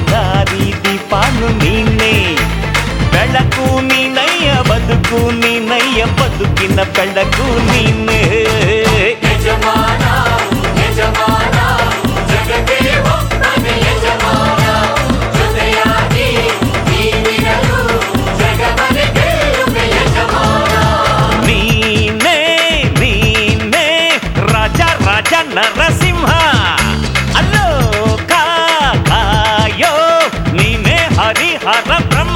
ದಾರಿ ದೀಪಾನು ನೀನೆ, ಬೆಳಕು ನೀನಯ್ಯ ಬದುಕು ನೀನಯ್ಯ, ಬದುಕಿನ ಬೆಳಕು ನೀನೆ. ಯಜಮಾನ ಯಜಮಾನ ಜಗದೇ ಒಬ್ಬನೇ ಯಜಮಾನ, ಜೊತೆಯಾಗಿ ನೀನಿರಲು ಜಗವನ್ನೇ ಗೆಲ್ಲುವೆ ಯಜಮಾನ. ನೀನೇ ನೀನೇ ರಾಜ ರಾಜ ನರಸಿಂಹ, ಅಲ್ಲೋ ಕಾಯೋ ನೀನೇ ಹರಿಹರ ಬ್ರಹ್ಮ.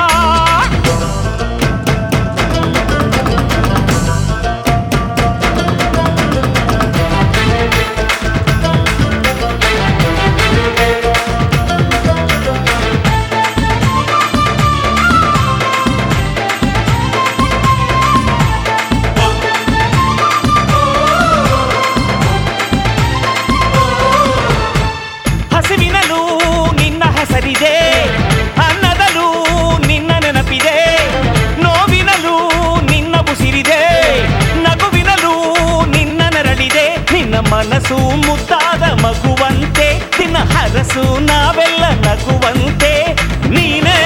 ಹಸಿವಿನಲ್ಲೂ ನಿನ್ನ ಹೆಸರಿದೆ, ಅನ್ನದಲ್ಲೂ ನಿನ್ನ ನೆನಪಿದೆ, ನೋವಿನಲ್ಲೂ ನಿನ್ನ ಉಸಿರಿದೆ, ನಗುವಿನಲ್ಲೂ ನಿನ್ನ ನೆರಳಿದೆ. ನಿನ್ನ ಮನಸ್ಸು ಮುದ್ದಾದ ಮಗುವಂತೆ, ನಿನ್ನ ಹರಸು ನಾವೆಲ್ಲ ನಗುವಂತೆ. ನೀನೇ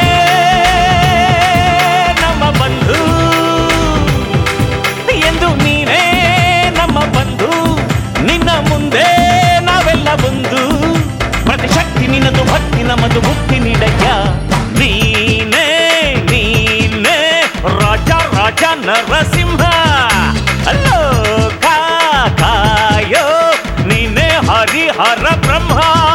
ನಮ್ಮ ಬಂಧು ಎಂದು, ನೀನೇ ನಮ್ಮ ಬಂಧು, ನಿನ್ನ ಮುಂದೆ ನಾವೆಲ್ಲ ಬಂಧು. ಪ್ರತಿಶಕ್ತಿ ನಿನ್ನದು, ಭಕ್ತಿ ನಮ್ಮದು, ಮುಕ್ತಿ ನೀಡಯ್ಯ. ನೀನೇ ನೀನೇ ರಾಜ ರಾಜ ನರಸಿಂಹ, ಅಲ್ಲೋ ಕಾಯೋ ನೀನೇ ಹರಿಹರ ಬ್ರಹ್ಮ.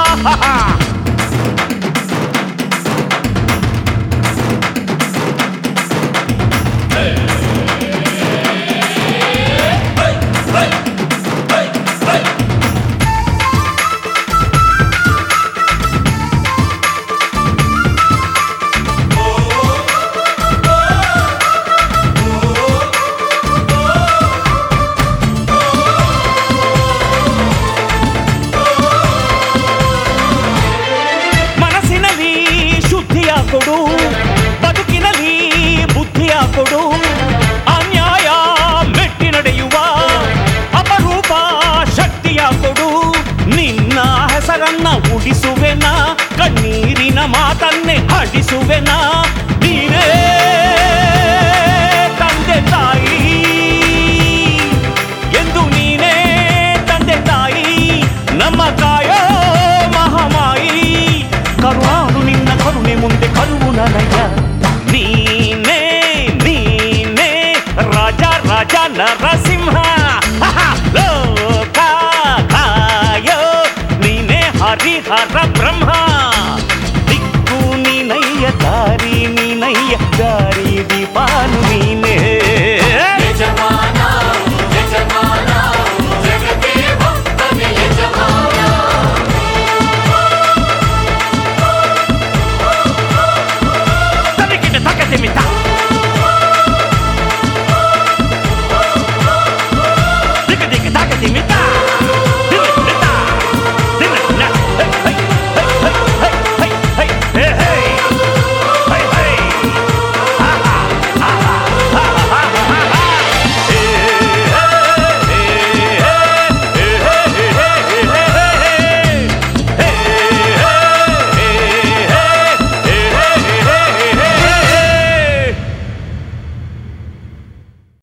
ಮನಸ್ಸಿನಲ್ಲಿ ಶುದ್ಧಿಯ ಕೊಡು, ಬದುಕಿನಲ್ಲಿ ಬುದ್ಧಿಯ ಕೊಡು, ಅನ್ಯಾಯ ಮೆಟ್ಟಿ ನಡೆಯುವ ಅಪರೂಪ ಶಕ್ತಿಯ ಕೊಡು. ನಿನ್ನ ಹೆಸರನ್ನ ಉಳಿಸುವೆನ, ಕಣ್ಣೀರಿನ ಮಾತನ್ನೇ ಹಾಡಿಸುವೆನ. ನೀನೇ ತಂದೆ ತಾಯಿ ಎಂದು, ನೀನೇ ತಂದೆ ತಾಯಿ ನಮ್ಮ ಕಾಯೋ ಮಹಾಮಾಯಿ. ಕರುಣಾಳು ನಿನ್ನ ಕರುಣೆ ಮುಂದೆ ಕರುವು ನನಯ. ನೀನೇ ನೀನೇ ರಾಜ ರಾಜ ನರಸಿಂಹ, ಲೋಕ ಕಾಯೋ ನೀನೇ ಹರಿಹರ